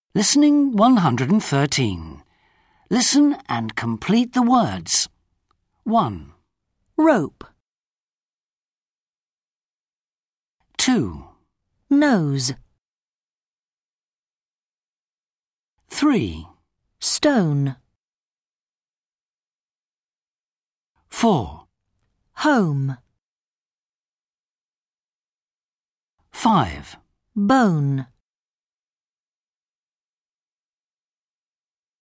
Listening 113. Listen and complete the words. 1, rope, 2, nose, 3, stone, 4, home, 5, bone.